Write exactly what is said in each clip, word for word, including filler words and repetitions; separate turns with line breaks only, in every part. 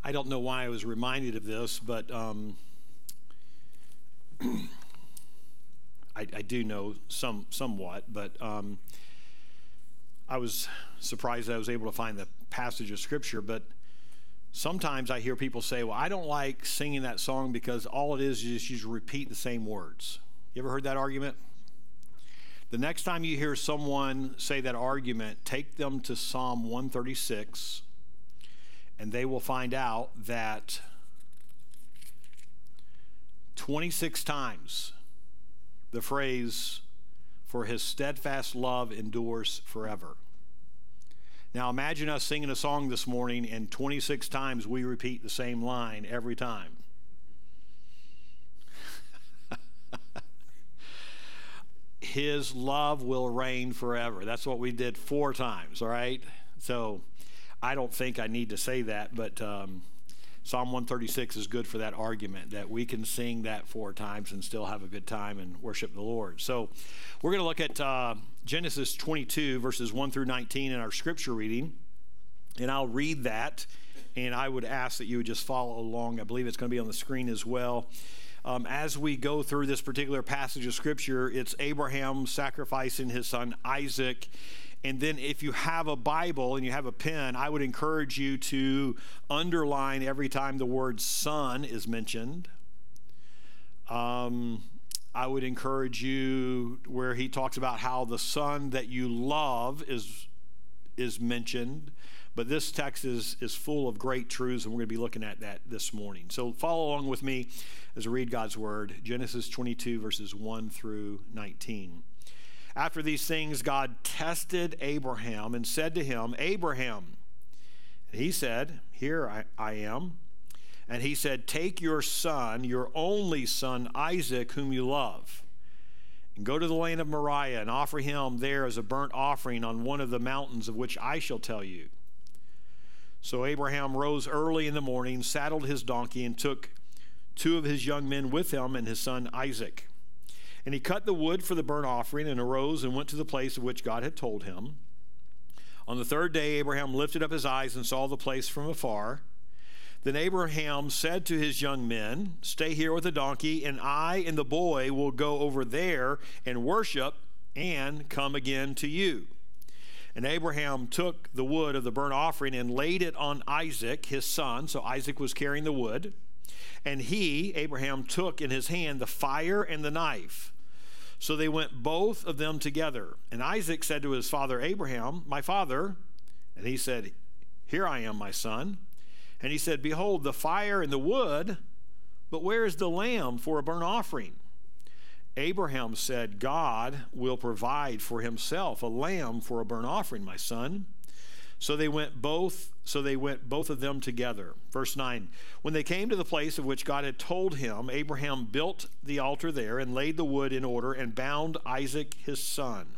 I don't know why I was reminded of this, but um, I, I do know some somewhat, but um, I was surprised that I was able to find the passage of Scripture. But sometimes I hear people say, well, I don't like singing that song because all it is is you just repeat the same words. You ever heard that argument? The next time you hear someone say that argument, take them to Psalm one thirty-six, and they will find out that twenty-six times the phrase, "for his steadfast love endures forever." Now imagine us singing a song this morning and twenty-six times we repeat the same line every time. His love will reign forever. That's what we did four times, all right? So I don't think I need to say that, but um, Psalm one thirty-six is good for that argument, that we can sing that four times and still have a good time and worship the Lord. So we're going to look at uh, Genesis twenty-two, verses one through nineteen in our scripture reading, and I'll read that, and I would ask that you would just follow along. I believe it's going to be on the screen as well. Um, as we go through this particular passage of Scripture, it's Abraham sacrificing his son Isaac. And then if you have a Bible and you have a pen, I would encourage you to underline every time the word son is mentioned. Um, I would encourage you where he talks about how the son that you love is, is mentioned. But this text is, is full of great truths, and we're going to be looking at that this morning. So follow along with me as I read God's word, Genesis twenty-two, verses one through nineteen. After these things, God tested Abraham and said to him, Abraham. And he said, Here I, I am. And he said, Take your son, your only son, Isaac, whom you love, and go to the land of Moriah and offer him there as a burnt offering on one of the mountains of which I shall tell you. So Abraham rose early in the morning, saddled his donkey, and took two of his young men with him and his son Isaac. And he cut the wood for the burnt offering and arose and went to the place of which God had told him. On the third day, Abraham lifted up his eyes and saw the place from afar. Then Abraham said to his young men, Stay here with the donkey, and I and the boy will go over there and worship and come again to you. And Abraham took the wood of the burnt offering and laid it on Isaac, his son. So Isaac was carrying the wood. And he, Abraham, took in his hand the fire and the knife. So they went both of them together. And Isaac said to his father Abraham, My father. And he said, Here I am, my son. And he said, Behold, the fire and the wood, but where is the lamb for a burnt offering? Abraham said, God will provide for himself a lamb for a burnt offering, my son. So they went both, so they went both of them together. Verse nine, when they came to the place of which God had told him, Abraham built the altar there and laid the wood in order and bound Isaac his son.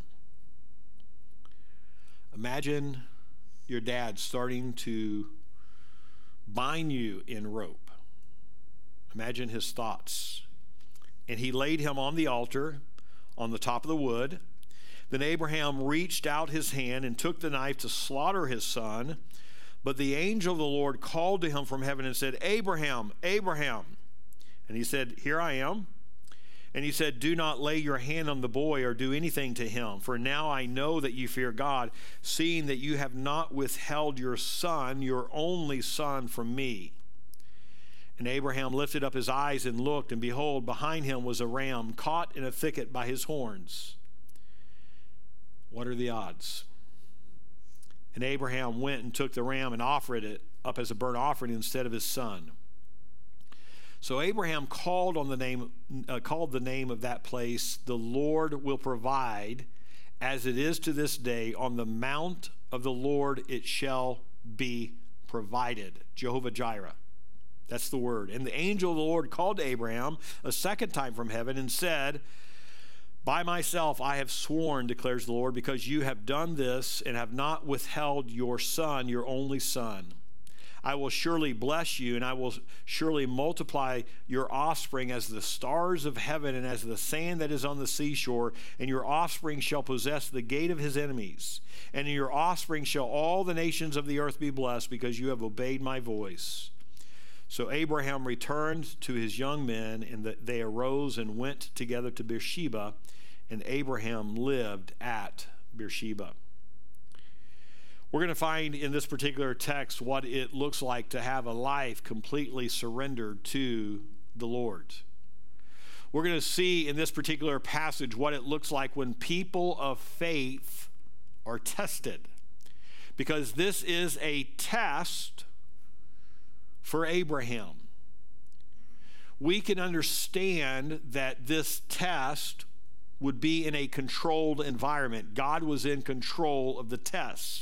Imagine your dad starting to bind you in rope. Imagine his thoughts. And he laid him on the altar on the top of the wood. Then Abraham reached out his hand and took the knife to slaughter his son. But the angel of the Lord called to him from heaven and said, Abraham, Abraham. And he said, Here I am. And he said, Do not lay your hand on the boy or do anything to him. For now I know that you fear God, seeing that you have not withheld your son, your only son, from me. And Abraham lifted up his eyes and looked, and behold, behind him was a ram caught in a thicket by his horns. What are the odds? And Abraham went and took the ram and offered it up as a burnt offering instead of his son. So Abraham called on the name, uh, called the name of that place, The Lord will provide, as it is to this day, on the mount of the Lord it shall be provided. Jehovah Jireh. That's the word. And the angel of the Lord called to Abraham a second time from heaven and said, By myself I have sworn, declares the Lord, because you have done this and have not withheld your son, your only son. I will surely bless you, and I will surely multiply your offspring as the stars of heaven and as the sand that is on the seashore, and your offspring shall possess the gate of his enemies. And in your offspring shall all the nations of the earth be blessed, because you have obeyed my voice. So Abraham returned to his young men, and the, they arose and went together to Beersheba, and Abraham lived at Beersheba. We're going to find in this particular text what it looks like to have a life completely surrendered to the Lord. We're going to see in this particular passage what it looks like when people of faith are tested, because this is a test for Abraham. We can understand that this test would be in a controlled environment. God was in control of the test.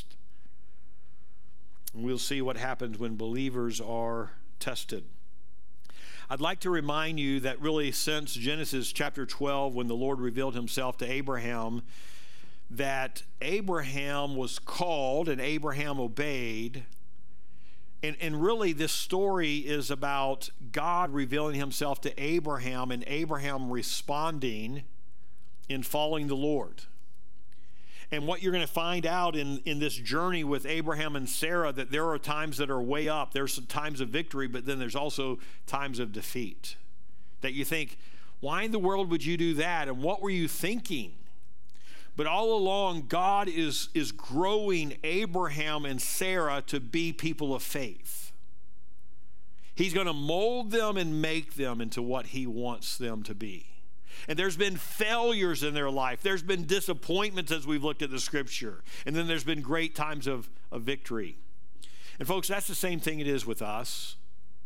And we'll see what happens when believers are tested. I'd like to remind you that really since Genesis chapter twelve, when the Lord revealed himself to Abraham, that Abraham was called and Abraham obeyed. And, and really this story is about God revealing himself to Abraham and Abraham responding in following the Lord. And what you're going to find out in, in this journey with Abraham and Sarah, that there are times that are way up. There's some times of victory, but then there's also times of defeat. That you think, why in the world would you do that? And what were you thinking? But all along, God is, is growing Abraham and Sarah to be people of faith. He's going to mold them and make them into what he wants them to be. And there's been failures in their life. There's been disappointments as we've looked at the scripture. And then there's been great times of, of victory. And folks, that's the same thing it is with us.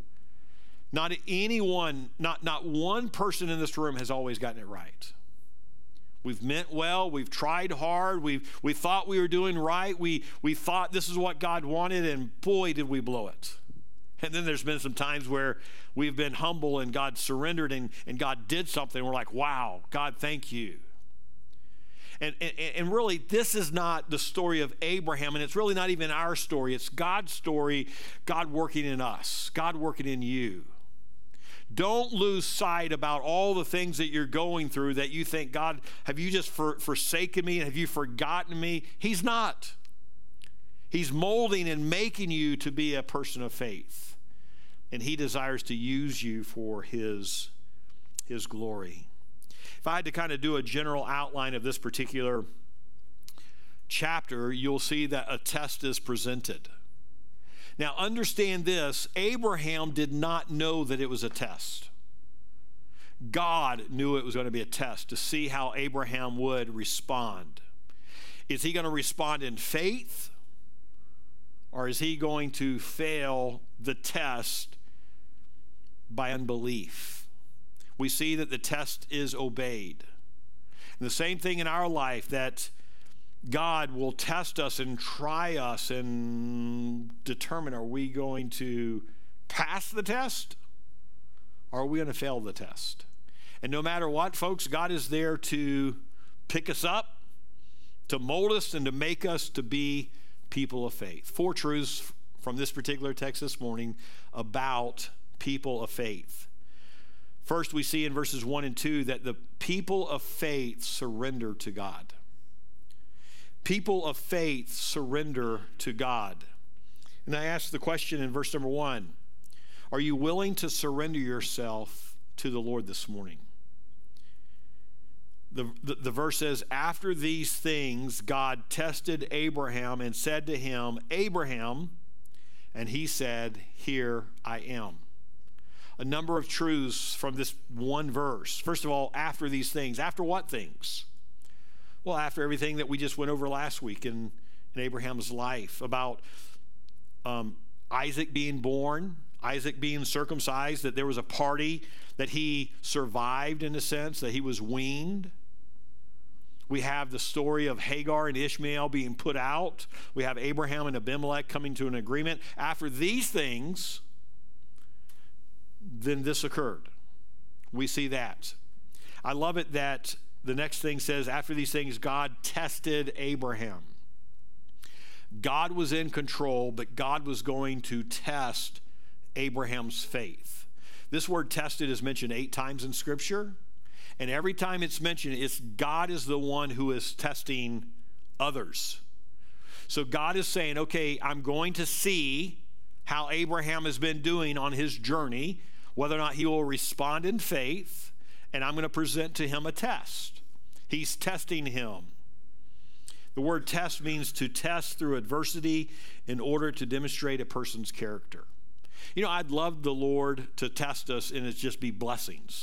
Not anyone, not, not one person in this room has always gotten it right. We've meant well, we've tried hard, we we thought we were doing right, we we thought this is what God wanted, and boy, did we blow it. And then there's been some times where we've been humble and God surrendered and, and God did something. We're like, wow, God, thank you. And, and, and really, this is not the story of Abraham, and it's really not even our story. It's God's story, God working in us, God working in you. Don't lose sight about all the things that you're going through that you think, God, have you just for, forsaken me? Have you forgotten me? He's not. He's molding and making you to be a person of faith. And he desires to use you for his, his glory. If I had to kind of do a general outline of this particular chapter, you'll see that a test is presented. Now, understand this, Abraham did not know that it was a test. God knew it was going to be a test to see how Abraham would respond. Is he going to respond in faith, or is he going to fail the test by unbelief? We see that the test is obeyed. And the same thing in our life, that God will test us and try us and determine, are we going to pass the test or are we going to fail the test? And no matter what, folks, God is there to pick us up, to mold us, and to make us to be people of faith. Four truths from this particular text this morning about people of faith. First, we see in verses one and two that the people of faith surrender to God. People of faith surrender to God. And I ask the question in verse number one, are you willing to surrender yourself to the Lord this morning? The, the, the verse says, after these things, God tested Abraham and said to him, Abraham, and he said, here I am. A number of truths from this one verse. First of all, after these things. After what things? Well, after everything that we just went over last week in, in Abraham's life about um, Isaac being born, Isaac being circumcised, that there was a party, that he survived in a sense, that he was weaned. We have the story of Hagar and Ishmael being put out. We have Abraham and Abimelech coming to an agreement. After these things, then this occurred. We see that. I love it that the next thing says, after these things, God tested Abraham. God was in control, but God was going to test Abraham's faith. This word tested is mentioned eight times in Scripture, and every time it's mentioned, it's God is the one who is testing others. So God is saying, okay, I'm going to see how Abraham has been doing on his journey, whether or not he will respond in faith, and I'm going to present to him a test. He's testing him. The word test means to test through adversity in order to demonstrate a person's character. You know, I'd love the Lord to test us and it just be blessings.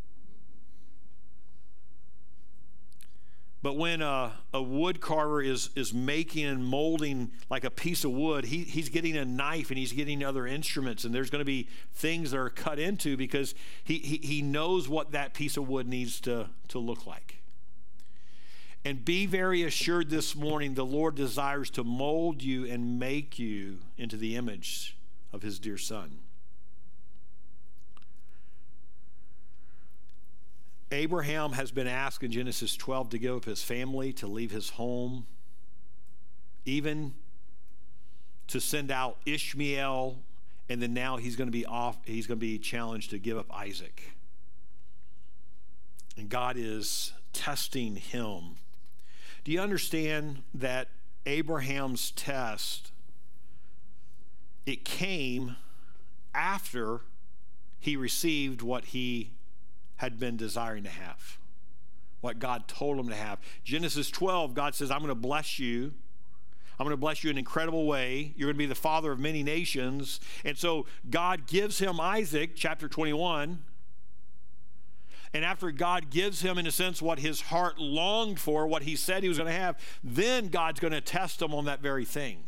But when a, a wood carver is, is making and molding like a piece of wood, he, he's getting a knife and he's getting other instruments, and there's going to be things that are cut into because he, he, he knows what that piece of wood needs to, to look like. And be very assured this morning, the Lord desires to mold you and make you into the image of his dear Son. Abraham has been asked in Genesis twelve to give up his family, to leave his home, even to send out Ishmael, and then now he's going to be off, he's going to be challenged to give up Isaac. And God is testing him. Do you understand that Abraham's test, it came after he received what he had been desiring to have, what God told him to have? Genesis twelve, God says, I'm going to bless you. I'm going to bless you in an incredible way. You're going to be the father of many nations. And so God gives him Isaac, chapter twenty-one. And after God gives him, in a sense, what his heart longed for, what he said he was going to have, then God's going to test him on that very thing.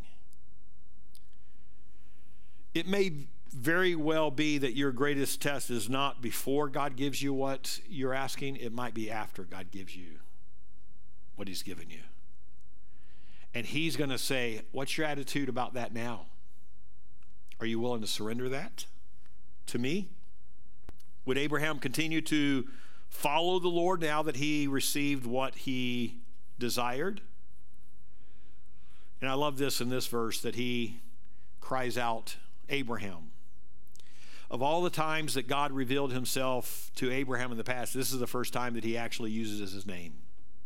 It may very well be that your greatest test is not before God gives you what you're asking. It might be after God gives you what he's given you. And he's going to say, what's your attitude about that now? Are you willing to surrender that to me? Would Abraham continue to follow the Lord now that he received what he desired? And I love this in this verse that he cries out, Abraham. Of all the times that God revealed himself to Abraham in the past, this is the first time that he actually uses his name.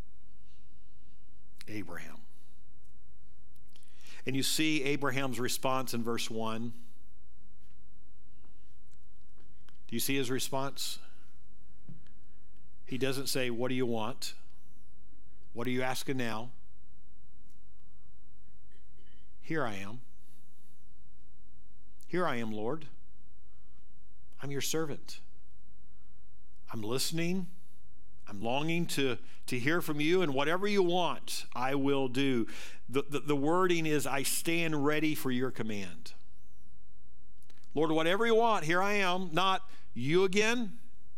Abraham. And you see Abraham's response in verse one. Do you see his response? He doesn't say, what do you want? What are you asking now? Here I am. Here I am, Lord. I'm your servant. I'm listening. I'm longing to, to hear from you, and whatever you want, I will do. The, the, the wording is, I stand ready for your command. Lord, whatever you want, here I am. Not you again.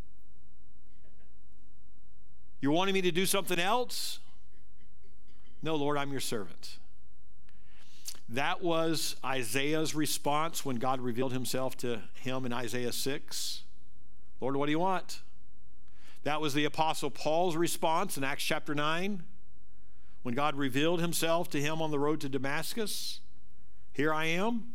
You're wanting me to do something else? No, Lord, I'm your servant. That was Isaiah's response when God revealed himself to him in Isaiah six. Lord, what do you want? That was the Apostle Paul's response in Acts chapter nine when God revealed himself to him on the road to Damascus. Here I am.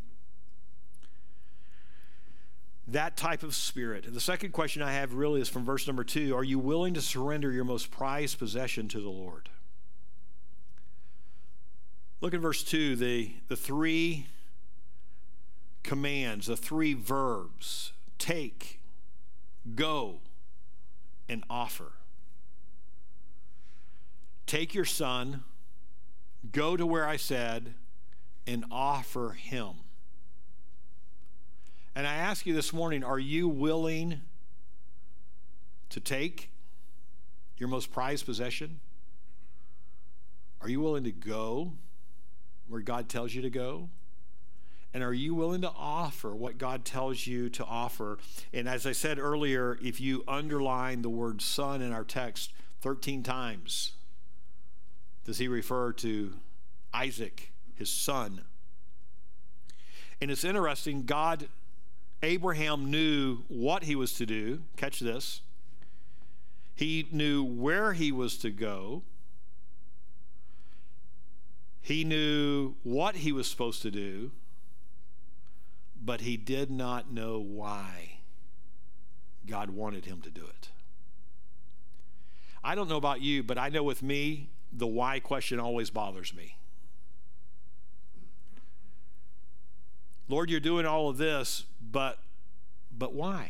That type of spirit. The second question I have really is from verse number two. Are you willing to surrender your most prized possession to the Lord? Look at verse two, the, the three commands, the three verbs, take, go, and offer. Take your son, go to where I said, and offer him. And I ask you this morning, are you willing to take your most prized possession? Are you willing to go where God tells you to go? And are you willing to offer what God tells you to offer? And as I said earlier, if you underline the word son in our text thirteen times, does he refer to Isaac, his son? And it's interesting, God, Abraham knew what he was to do. Catch this. He knew where he was to go. He knew what he was supposed to do, but he did not know why God wanted him to do it. I don't know about you, but I know with me, the why question always bothers me. Lord, you're doing all of this, but but why?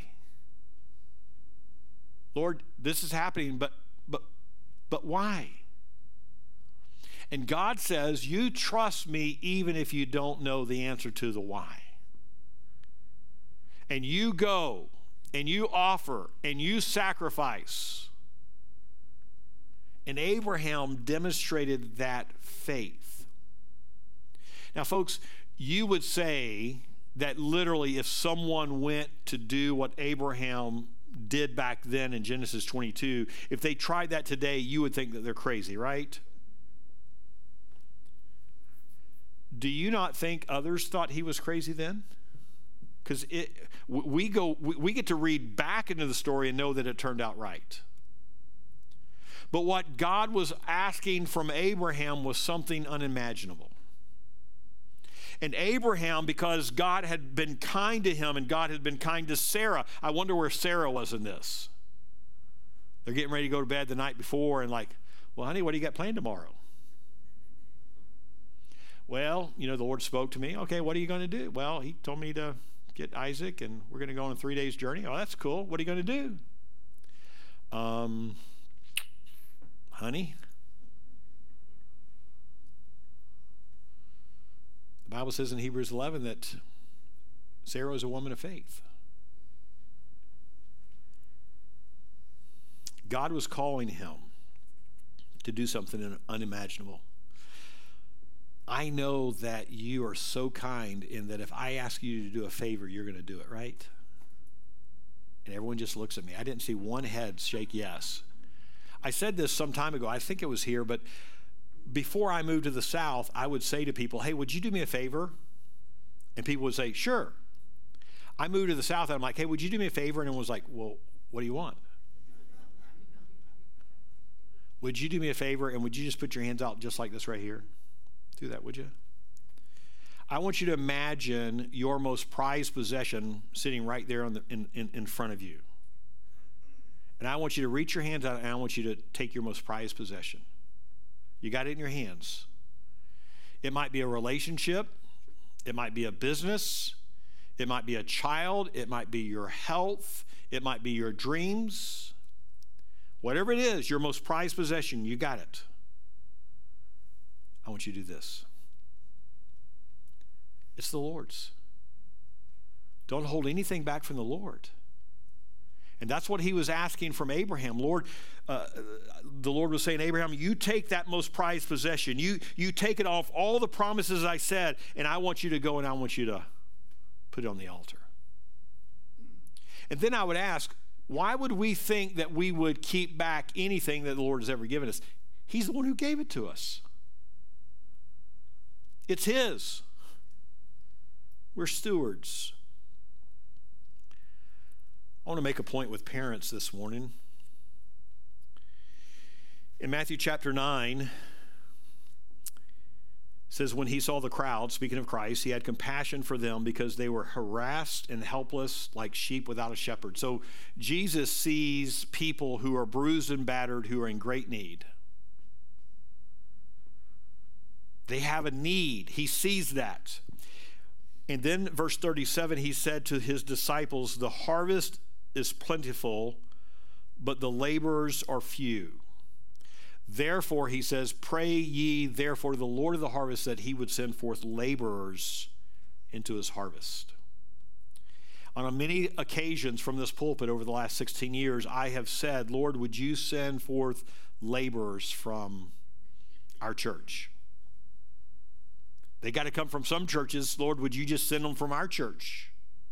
Lord, this is happening, but but but why? And God says, you trust me even if you don't know the answer to the why. And you go and you offer and you sacrifice. And Abraham demonstrated that faith. Now, folks, you would say that literally if someone went to do what Abraham did back then in Genesis twenty-two, if they tried that today, you would think that they're crazy, right? Do you not think others thought he was crazy then? Because we go, we get to read back into the story and know that it turned out right. But what God was asking from Abraham was something unimaginable. And Abraham, because God had been kind to him and God had been kind to Sarah, I wonder where Sarah was in this. They're getting ready to go to bed the night before and like, well, honey, what do you got planned tomorrow? Well, you know, the Lord spoke to me. Okay, what are you going to do? Well, he told me to get Isaac, and we're going to go on a three days journey. Oh, that's cool. What are you going to do? Um, honey, the Bible says in Hebrews eleven that Sarah is a woman of faith. God was calling him to do something unimaginable. I know that you are so kind in that if I ask you to do a favor, you're going to do it, right? And everyone just looks at me. I didn't see one head shake yes. I said this some time ago. I think it was here, but before I moved to the South, I would say to people, hey, would you do me a favor? And people would say, sure. I moved to the South, and I'm like, hey, would you do me a favor? And it was like, well, what do you want? Would you do me a favor, and would you just put your hands out just like this right here? Do that, would you? I want you to imagine your most prized possession sitting right there on the, in, in, in front of you. And I want you to reach your hands out, and I want you to take your most prized possession. You got it in your hands. It might be a relationship. It might be a business. It might be a child. It might be your health. It might be your dreams. Whatever it is, your most prized possession, you got it. I want you to do this. It's the Lord's. Don't hold anything back from the Lord. And that's what he was asking from Abraham. Lord, uh, the Lord was saying, Abraham, you take that most prized possession. You, you take it off all the promises I said, and I want you to go and I want you to put it on the altar. And then I would ask, why would we think that we would keep back anything that the Lord has ever given us? He's the one who gave it to us. It's his. We're stewards. I want to make a point with parents this morning. In Matthew chapter nine, it says, when he saw the crowd, speaking of Christ, he had compassion for them because they were harassed and helpless like sheep without a shepherd. So Jesus sees people who are bruised and battered, who are in great need. They have a need. He sees that. And then verse thirty-seven, he said to his disciples, the harvest is plentiful, but the laborers are few. Therefore, he says, pray ye therefore to the Lord of the harvest that he would send forth laborers into his harvest. On many occasions from this pulpit over the last sixteen years, I have said, Lord, would you send forth laborers from our church? They got to come from some churches. Lord, would you just send them from our church?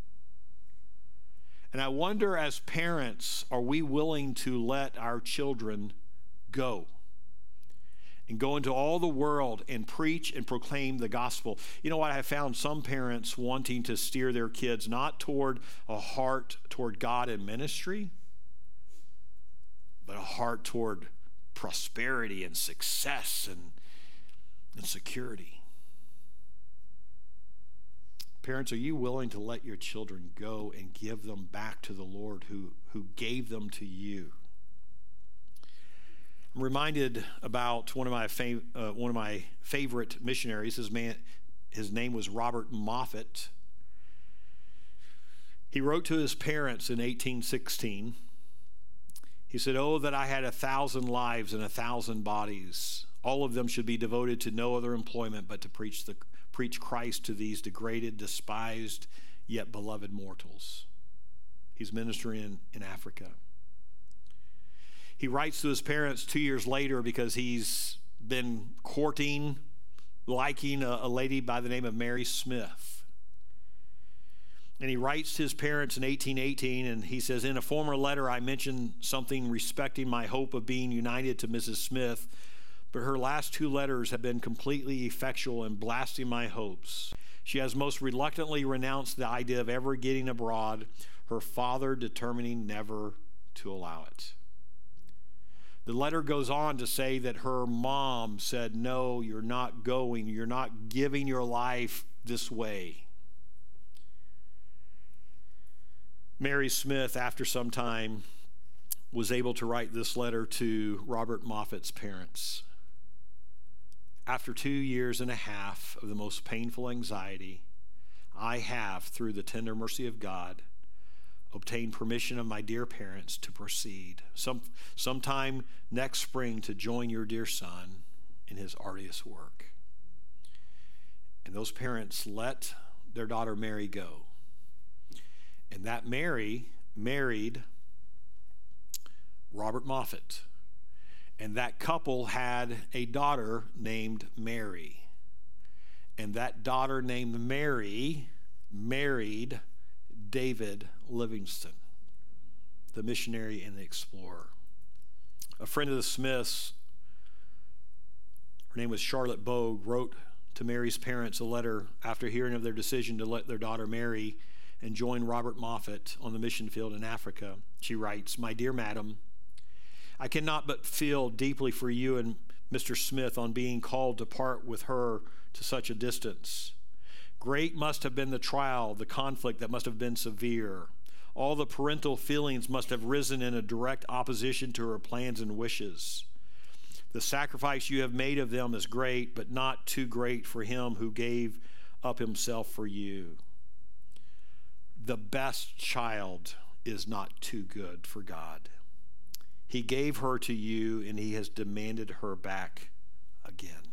And I wonder, as parents, are we willing to let our children go and go into all the world and preach and proclaim the gospel? You know what? I have found some parents wanting to steer their kids not toward a heart toward God and ministry, but a heart toward prosperity and success and, and security. Parents, are you willing to let your children go and give them back to the Lord who, who gave them to you? I'm reminded about one of my fav- uh, one of my favorite missionaries. His man, his name was Robert Moffat. He wrote to his parents in eighteen sixteen. He said, "Oh, that I had a thousand lives and a thousand bodies. All of them should be devoted to no other employment but to preach the preach Christ to these degraded, despised, yet beloved mortals." He's ministering in, in Africa. He writes to his parents two years later because he's been courting, liking a, a lady by the name of Mary Smith. And he writes to his parents in eighteen eighteen, and he says, "In a former letter, I mentioned something respecting my hope of being united to Missus Smith, but her last two letters have been completely effectual in blasting my hopes. She has most reluctantly renounced the idea of ever getting abroad, her father determining never to allow it." The letter goes on to say that her mom said, "No, you're not going. You're not giving your life this way." Mary Smith, after some time, was able to write this letter to Robert Moffat's parents. "After two years and a half of the most painful anxiety, I have, through the tender mercy of God, obtained permission of my dear parents to proceed some sometime next spring to join your dear son in his arduous work." And those parents let their daughter Mary go. And that Mary married Robert Moffat. And that couple had a daughter named Mary. And that daughter named Mary married David Livingstone, the missionary and the explorer. A friend of the Smiths, her name was Charlotte Bogue, wrote to Mary's parents a letter after hearing of their decision to let their daughter marry and join Robert Moffat on the mission field in Africa. She writes, "My dear madam, I cannot but feel deeply for you and Mister Smith on being called to part with her to such a distance. Great must have been the trial, the conflict that must have been severe. All the parental feelings must have risen in a direct opposition to her plans and wishes. The sacrifice you have made of them is great, but not too great for him who gave up himself for you. The best child is not too good for God. He gave her to you, and he has demanded her back again."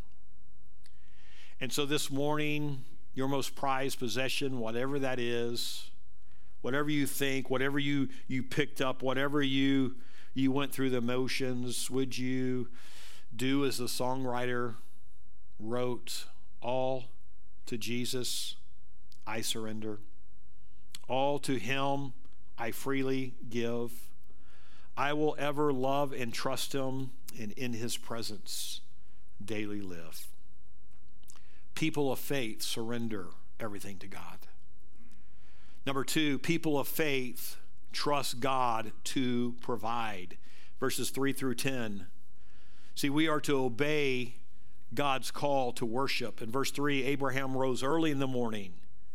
And so this morning, your most prized possession, whatever that is, whatever you think, whatever you, you picked up, whatever you, you went through the motions, would you do as the songwriter wrote, "All to Jesus I surrender. All to him I freely give. I will ever love and trust him, and in his presence daily live." People of faith surrender everything to God. Number two, people of faith trust God to provide. Verses three through ten. See, we are to obey God's call to worship. In verse three, Abraham rose early in the morning.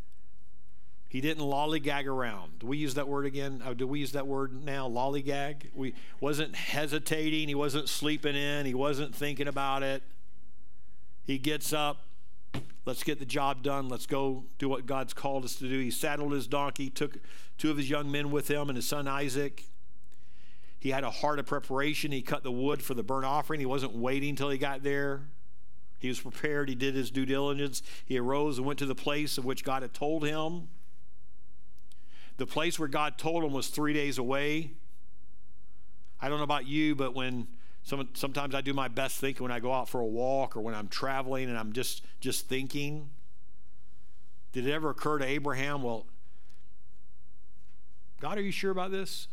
He didn't lollygag around. Do we use that word again? Oh, do we use that word now, lollygag? We wasn't hesitating. He wasn't sleeping in. He wasn't thinking about it. He gets up. Let's get the job done. Let's go do what God's called us to do. He saddled his donkey, took two of his young men with him and his son Isaac. He had a heart of preparation. He cut the wood for the burnt offering. He wasn't waiting until he got there. He was prepared. He did his due diligence. He arose and went to the place of which God had told him. The place where God told him was three days away. I don't know about you, but when some, sometimes I do my best thinking when I go out for a walk or when I'm traveling and I'm just, just thinking. Did it ever occur to Abraham, well, God, are you sure about this?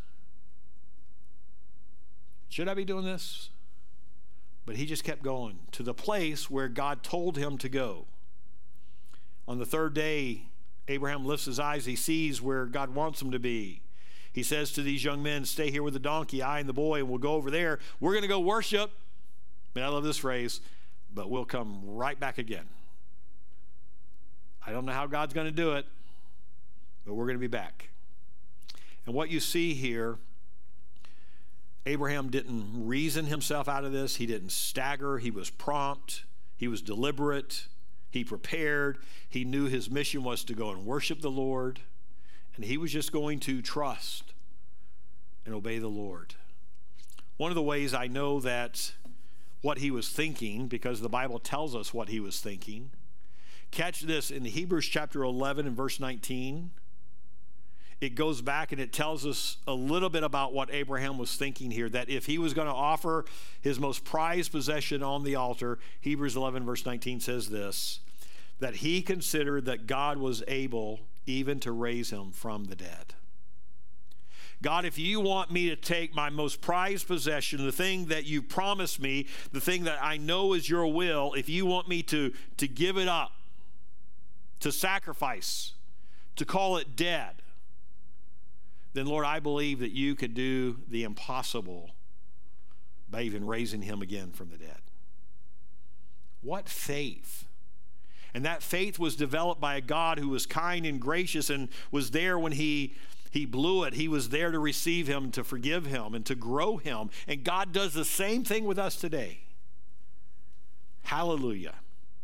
Should I be doing this? But he just kept going to the place where God told him to go. On the third day, Abraham lifts his eyes. He sees where God wants him to be. He says to these young men, "Stay here with the donkey, I and the boy, and we'll go over there. We're going to go worship." And I love this phrase, "but we'll come right back again." I don't know how God's going to do it, but we're going to be back. And what you see here, Abraham didn't reason himself out of this. He didn't stagger. He was prompt. He was deliberate. He prepared. He knew his mission was to go and worship the Lord. And he was just going to trust and obey the Lord. One of the ways I know that what he was thinking, because the Bible tells us what he was thinking, catch this in Hebrews chapter eleven and verse nineteen. It goes back and it tells us a little bit about what Abraham was thinking here, that if he was going to offer his most prized possession on the altar, Hebrews eleven verse nineteen says this, that he considered that God was able even to raise him from the dead. God, if you want me to take my most prized possession, the thing that you promised me, the thing that I know is your will, if you want me to, to give it up, to sacrifice, to call it dead, then Lord, I believe that you could do the impossible by even raising him again from the dead. What faith! And that faith was developed by a God who was kind and gracious and was there when he, he blew it. He was there to receive him, to forgive him, and to grow him. And God does the same thing with us today. Hallelujah.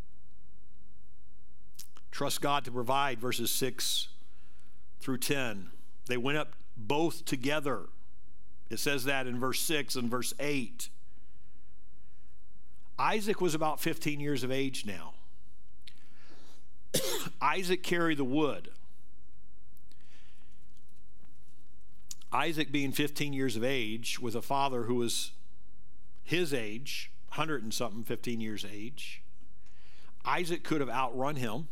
Trust God to provide, verses six through ten. They went up both together. It says that in verse six and verse eight. Isaac was about fifteen years of age now. Isaac carried the wood. Isaac, being fifteen years of age, with a father who was his age, one hundred and something, fifteen years age, Isaac could have outrun him.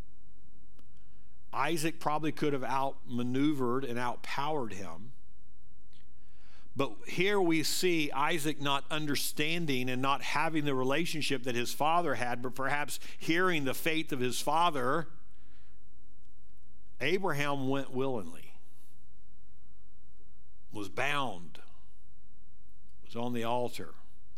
Isaac probably could have outmaneuvered and outpowered him. But here we see Isaac not understanding and not having the relationship that his father had, but perhaps hearing the faith of his father. Abraham went willingly, was bound, was on the altar.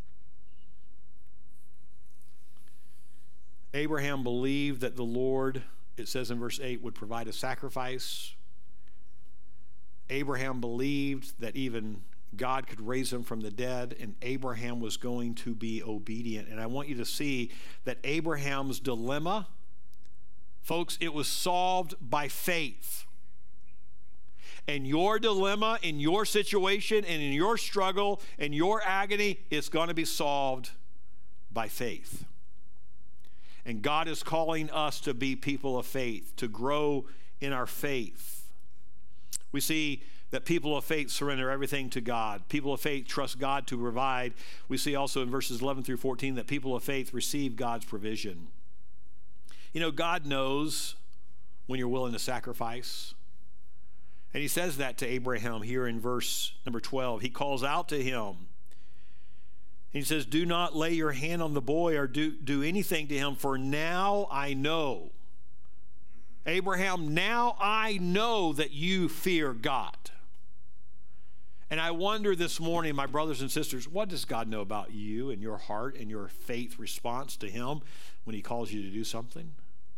Abraham believed that the Lord, it says in verse eight, would provide a sacrifice. Abraham believed that even God could raise him from the dead, and Abraham was going to be obedient. And I want you to see that Abraham's dilemma, folks, it was solved by faith. And your dilemma, in your situation, and in your struggle, and your agony, it's going to be solved by faith. And God is calling us to be people of faith, to grow in our faith. We see that people of faith surrender everything to God. People of faith trust God to provide. We see also in verses eleven through fourteen that people of faith receive God's provision. You know, God knows when you're willing to sacrifice. And he says that to Abraham here in verse number twelve. He calls out to him. He says, do not lay your hand on the boy or do, do anything to him, for now I know. Abraham, now I know that you fear God. And I wonder this morning, my brothers and sisters, what does God know about you and your heart and your faith response to him when he calls you to do something?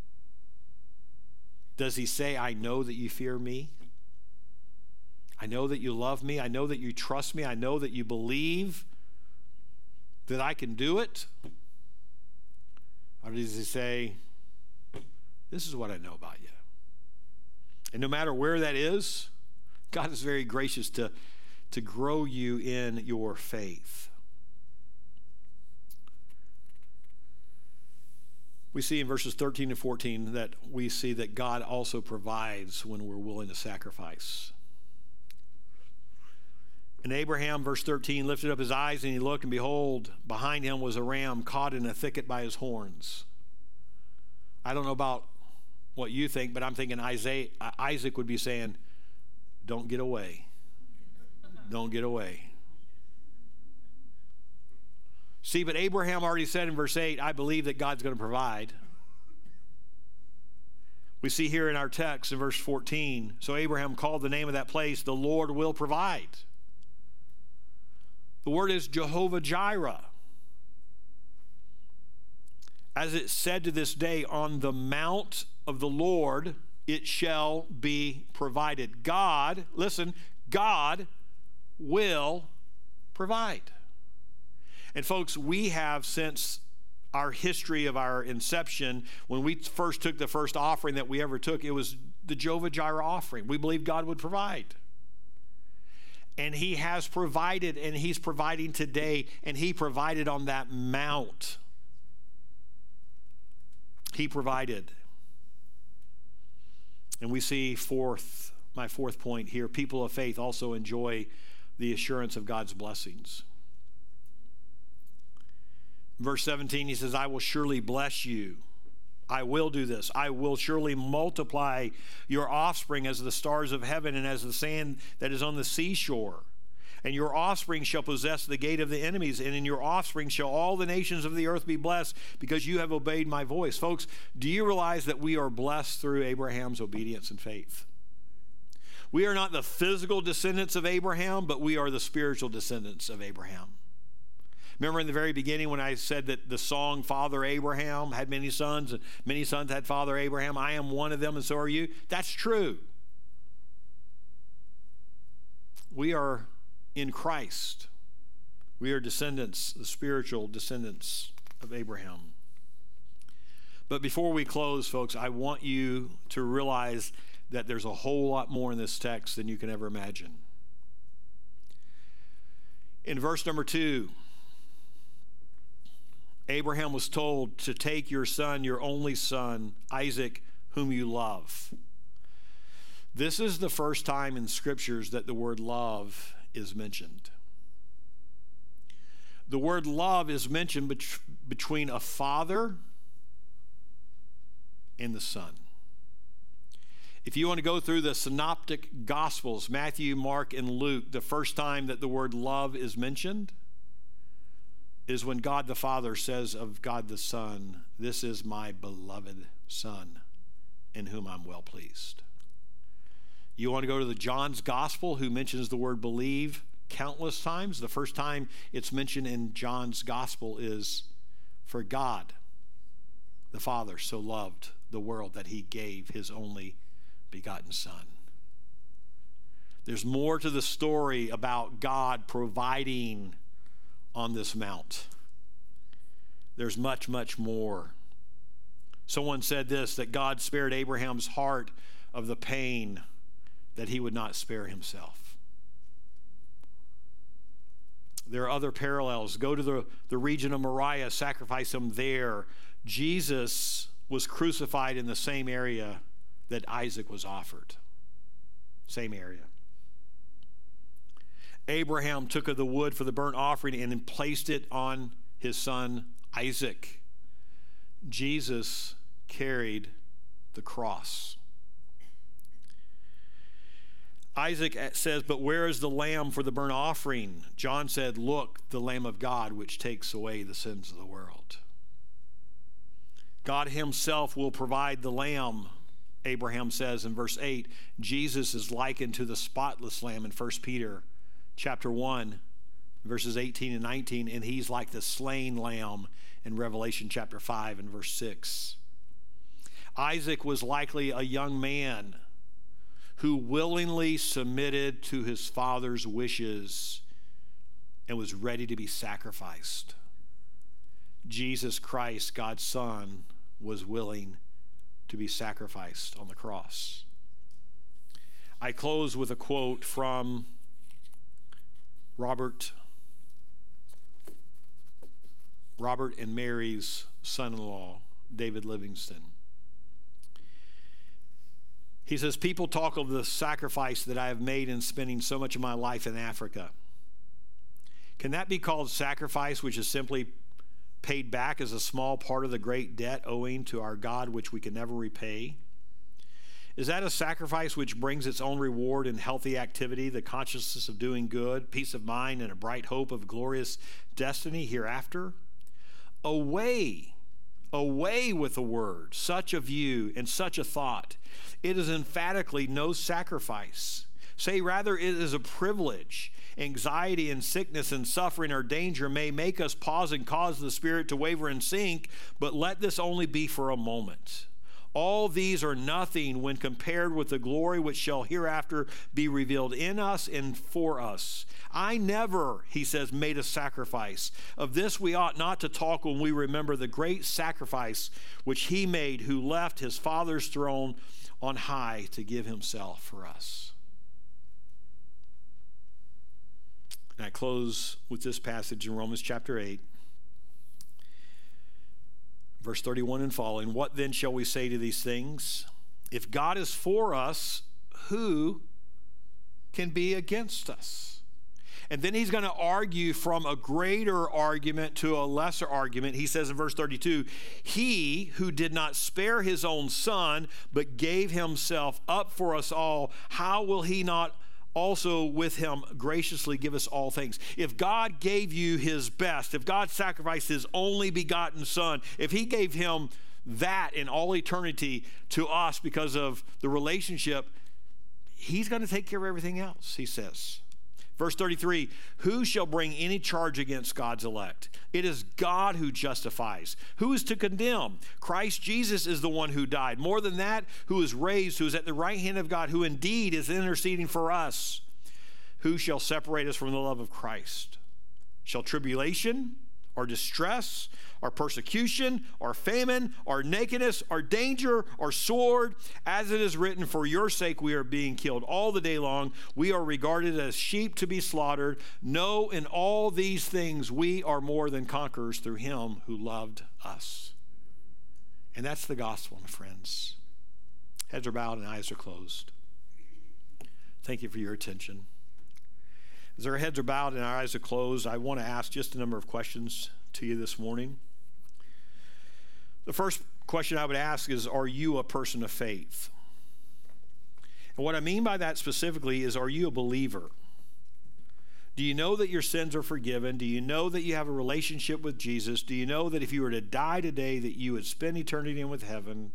Does he say, I know that you fear me? I know that you love me. I know that you trust me. I know that you believe that I can do it? Or does he say, this is what I know about you? And no matter where that is, God is very gracious to, to grow you in your faith. We see in verses thirteen and fourteen that we see that God also provides when we're willing to sacrifice. And Abraham, verse thirteen, lifted up his eyes and he looked, and behold, behind him was a ram caught in a thicket by his horns. I don't know about what you think, but I'm thinking Isaiah, Isaac would be saying, don't get away. Don't get away. See, but Abraham already said in verse eight, I believe that God's going to provide. We see here in our text in verse fourteen, so Abraham called the name of that place, the Lord will provide. The word is Jehovah Jireh. As it said to this day, on the mount of the Lord it shall be provided. God, listen, God will provide. And folks, we have since our history of our inception, when we first took the first offering that we ever took, it was the Jehovah Jireh offering. We believe God would provide. And he has provided, and he's providing today, and he provided on that mount. He provided. And we see fourth, my fourth point here, people of faith also enjoy the assurance of God's blessings. Verse seventeen, he says, I will surely bless you. I will do this. I will surely multiply your offspring as the stars of heaven and as the sand that is on the seashore. And your offspring shall possess the gate of the enemies, and in your offspring shall all the nations of the earth be blessed, because you have obeyed my voice. Folks, do you realize that we are blessed through Abraham's obedience and faith? We are not the physical descendants of Abraham, but we are the spiritual descendants of Abraham. Remember in the very beginning when I said that the song Father Abraham had many sons, and many sons had Father Abraham? I am one of them, and so are you. That's true. We are in Christ. We are descendants, the spiritual descendants of Abraham. But before we close, folks, I want you to realize that there's a whole lot more in this text than you can ever imagine. In verse number two, Abraham was told to take your son, your only son, Isaac, whom you love. This is the first time in scriptures that the word love is mentioned. The word love is mentioned bet- between a father and the son. If you want to go through the synoptic gospels, Matthew, Mark, and Luke, the first time that the word love is mentioned is when God the Father says of God the Son, this is my beloved Son, in whom I'm well pleased. You want to go to the John's Gospel, who mentions the word believe countless times. The first time it's mentioned in John's Gospel is for God, the Father, so loved the world that he gave his only begotten Son. There's more to the story about God providing on this mount. There's much, much more. Someone said this, that God spared Abraham's heart of the pain that he would not spare himself. There are other parallels. Go to the, the region of Moriah, sacrifice him there. Jesus was crucified in the same area that Isaac was offered. Same area. Abraham took of the wood for the burnt offering and placed it on his son Isaac. Jesus carried the cross. Isaac says, but where is the lamb for the burnt offering? John said, look, the Lamb of God, which takes away the sins of the world. God himself will provide the lamb, Abraham says in verse eight. Jesus is likened to the spotless lamb in First Peter chapter one, verses eighteen and nineteen, and he's like the slain lamb in Revelation chapter five and verse six. Isaac was likely a young man who willingly submitted to his father's wishes and was ready to be sacrificed. Jesus Christ, God's Son, was willing to be sacrificed on the cross. I close with a quote from Robert, Robert and Mary's son-in-law, David Livingston. He says, people talk of the sacrifice that I have made in spending so much of my life in Africa. Can that be called sacrifice, which is simply paid back as a small part of the great debt owing to our God, which we can never repay? Is that a sacrifice which brings its own reward in healthy activity, the consciousness of doing good, peace of mind, and a bright hope of glorious destiny hereafter? Away, away with the word, such a view and such a thought. It is emphatically no sacrifice. Say rather, it is a privilege. Anxiety and sickness and suffering or danger may make us pause and cause the spirit to waver and sink, but let this only be for a moment. All these are nothing when compared with the glory which shall hereafter be revealed in us and for us. I never, he says, made a sacrifice. Of this we ought not to talk when we remember the great sacrifice which he made, who left his Father's throne on high to give himself for us. And I close with this passage in Romans chapter eight. Verse thirty-one and following, what then shall we say to these things? If God is for us, who can be against us? And then he's going to argue from a greater argument to a lesser argument. He says in verse thirty-two, he who did not spare his own son, but gave himself up for us all, how will he not also with him graciously give us all things? If God gave you his best, if God sacrificed his only begotten son, if he gave him that in all eternity to us because of the relationship, he's going to take care of everything else, he says. Verse thirty-three, who shall bring any charge against God's elect? It is God who justifies. Who is to condemn? Christ Jesus is the one who died. More than that, who is raised, who is at the right hand of God, who indeed is interceding for us. Who shall separate us from the love of Christ? Shall tribulation, or distress, or persecution, or famine, or nakedness, or danger, or sword? As it is written, for your sake we are being killed all the day long. We are regarded as sheep to be slaughtered. No, in all these things we are more than conquerors through him who loved us. And that's the gospel, my friends. Heads are bowed and eyes are closed. Thank you for your attention. As our heads are bowed and our eyes are closed, I want to ask just a number of questions to you this morning. The first question I would ask is, are you a person of faith? And what I mean by that specifically is, are you a believer? Do you know that your sins are forgiven? Do you know that you have a relationship with Jesus? Do you know that if you were to die today that you would spend eternity in with heaven?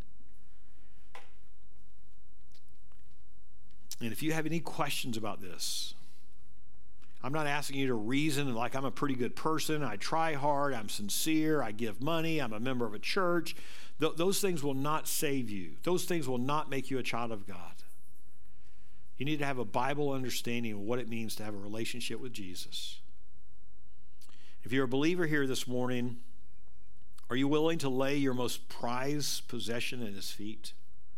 And if you have any questions about this, I'm not asking you to reason like I'm a pretty good person, I try hard, I'm sincere, I give money, I'm a member of a church. Th- those things will not save you. Those things will not make you a child of God. You need to have a Bible understanding of what it means to have a relationship with Jesus. If you're a believer here this morning, are you willing to lay your most prized possession at his feet?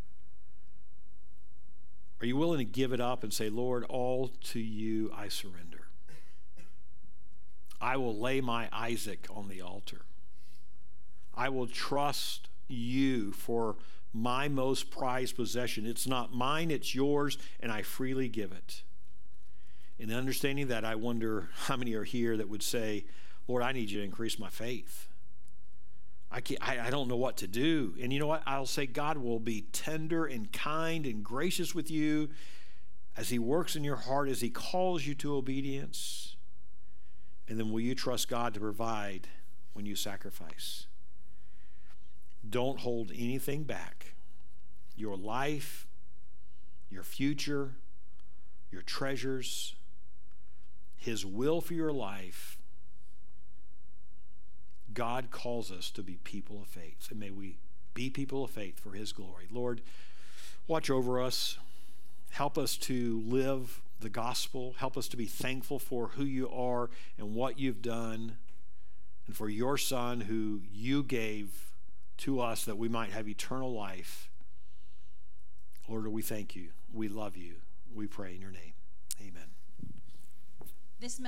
Are you willing to give it up and say, Lord, all to you I surrender? I will lay my Isaac on the altar. I will trust you for my most prized possession. It's not mine, it's yours, and I freely give it. In understanding that, I wonder how many are here that would say, Lord, I need you to increase my faith. I, can't, I, I don't know what to do. And you know what? I'll say God will be tender and kind and gracious with you as he works in your heart, as he calls you to obedience. And then will you trust God to provide when you sacrifice? Don't hold anything back. Your life, your future, your treasures, his will for your life. God calls us to be people of faith. And may we be people of faith for his glory. Lord, watch over us. Help us to live the gospel. Help us to be thankful for who you are and what you've done, and for your son who you gave to us that we might have eternal life. Lord, we thank you. We love you. We pray in your name. Amen.
This